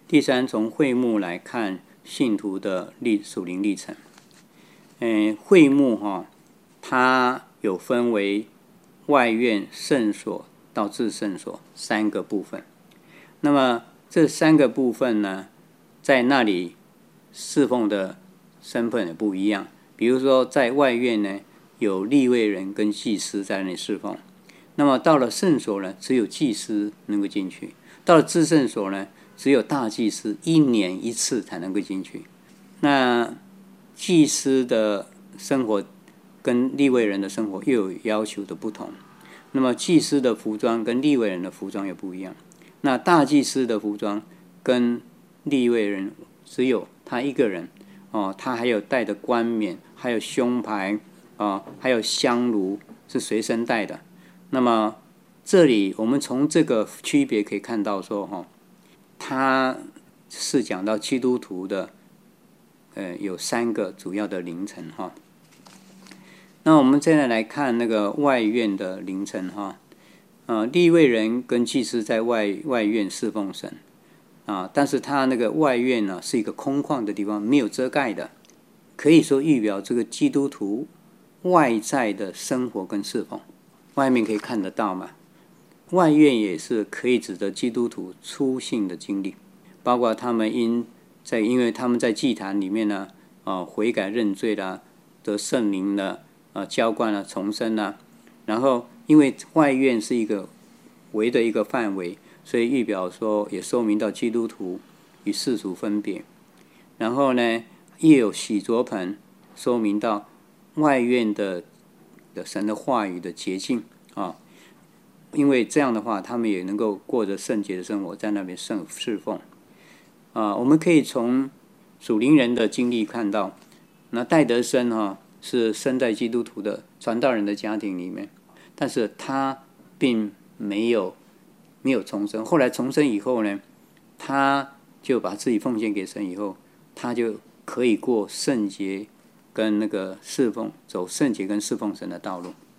第三，从会幕来看信徒的属灵历程。会幕它有分为外院、圣所到至圣所3个部分。那么这3个部分呢，在那里侍奉的身份也不一样。比如说在外院呢，有利未人跟祭司在那里侍奉。那么到了圣所呢，只有祭司能够进去。到了至圣所呢，只有大祭司1年1次才能够进去。那祭司的生活跟利未人的生活又有要求的不同。那么祭司的服装跟利未人的服装也不一样。那大祭司的服装跟利未人只有他一个人他还有带的冠冕，还有胸牌还有香炉是随身带的。那么这里我们从这个区别可以看到说他是讲到基督徒的有3个主要的凌晨那我们现在来看那个外院的凌晨利未人跟祭司在外院侍奉神但是他那个外院呢是一个空旷的地方，没有遮盖的，可以说预表这个基督徒外在的生活跟侍奉。外面可以看得到嘛，外院也是可以指的基督徒初信的经历，包括他们因为他们在祭坛里面呢悔改认罪啦，得圣灵了浇灌了，重生了。然后因为外院是一个围的一个范围，所以预表说也说明到基督徒与世俗分别。然后呢，也有洗濯盆，说明到外院的神的话语的洁净因为这样的话，他们也能够过着圣洁的生活，在那边侍奉我们可以从属灵人的经历看到，那戴德生是生在基督徒的传道人的家庭里面，但是他并没有重生。后来重生以后呢，他就把自己奉献给神以后，他就可以过圣洁跟那个侍奉，走圣洁跟侍奉神的道路。